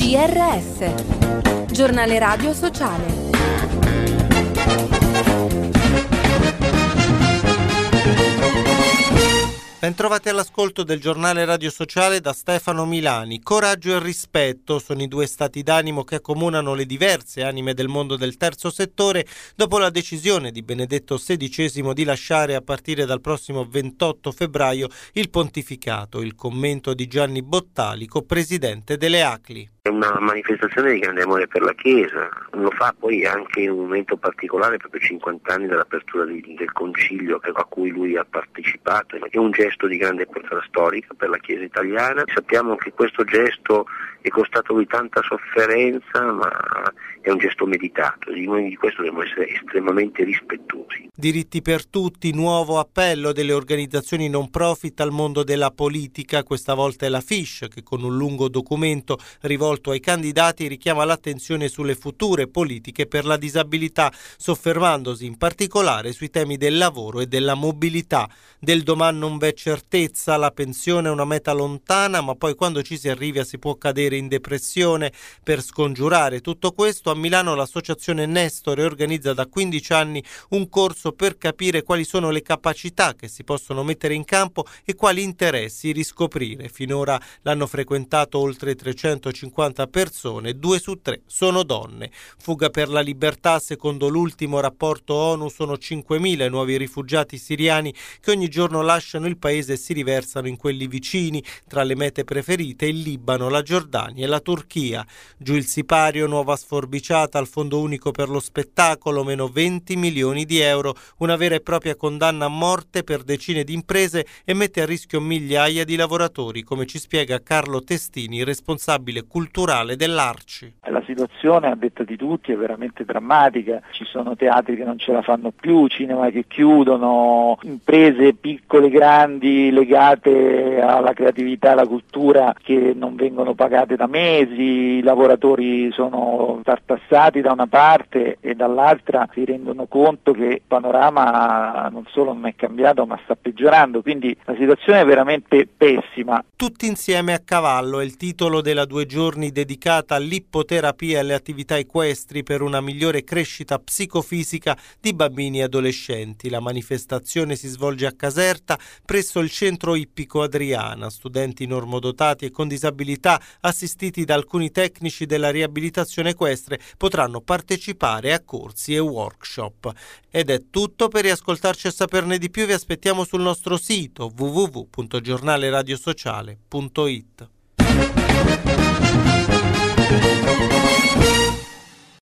GRS, Giornale Radio Sociale. Bentrovati all'ascolto del Giornale Radio Sociale da Stefano Milani. Coraggio e rispetto sono i due stati d'animo che accomunano le diverse anime del mondo del terzo settore dopo la decisione di Benedetto XVI di lasciare a partire dal prossimo 28 febbraio il pontificato. Il commento di Gianni Bottalico, presidente delle ACLI. È una manifestazione di grande amore per la Chiesa, lo fa poi anche in un momento particolare, proprio 50 anni dall'apertura del concilio a cui lui ha partecipato. È un gesto di grande portata storica per la Chiesa italiana. Sappiamo che questo gesto è costato lui tanta sofferenza, ma è un gesto meditato, di questo dobbiamo essere estremamente rispettosi. Diritti per tutti, nuovo appello delle organizzazioni non profit al mondo della politica. Questa volta è la FISH che con un lungo documento rivolto ai candidati richiama l'attenzione sulle future politiche per la disabilità, soffermandosi in particolare sui temi del lavoro e della mobilità. Del domani non v'è certezza, la pensione è una meta lontana, ma poi quando ci si arriva si può cadere in depressione. Per scongiurare tutto questo, a Milano l'associazione Nestore organizza da 15 anni un corso per capire quali sono le capacità che si possono mettere in campo e quali interessi riscoprire. Finora l'hanno frequentato oltre 350 persone, 2 su 3 sono donne. Fuga per la libertà, secondo l'ultimo rapporto ONU sono 5.000 i nuovi rifugiati siriani che ogni giorno lasciano il paese e si riversano in quelli vicini. Tra le mete preferite il Libano, la Giordania e la Turchia. Giù il sipario, nuova sforbiciata al Fondo Unico per lo Spettacolo, meno 20 milioni di euro, una vera e propria condanna a morte per decine di imprese e mette a rischio migliaia di lavoratori, come ci spiega Carlo Testini, responsabile culturale dell'Arci. La situazione, a detta di tutti, è veramente drammatica. Ci sono teatri che non ce la fanno più, cinema che chiudono, imprese piccole, grandi, legate alla creatività e alla cultura che non vengono pagate da mesi, i lavoratori sono tartassati da una parte e dall'altra si rendono conto che il panorama non solo non è cambiato ma sta peggiorando, quindi la situazione è veramente pessima. Tutti insieme a cavallo è il titolo della 2 giorni dedicata all'ippoterapia e alle attività equestri per una migliore crescita psicofisica di bambini e adolescenti. La manifestazione si svolge a Caserta presso il centro ippico Adriana. Studenti normodotati e con disabilità assistiti da alcuni tecnici della riabilitazione equestre potranno partecipare a corsi e workshop. Ed è tutto. Per riascoltarci e saperne di più vi aspettiamo sul nostro sito www.giornaleradiosociale.it.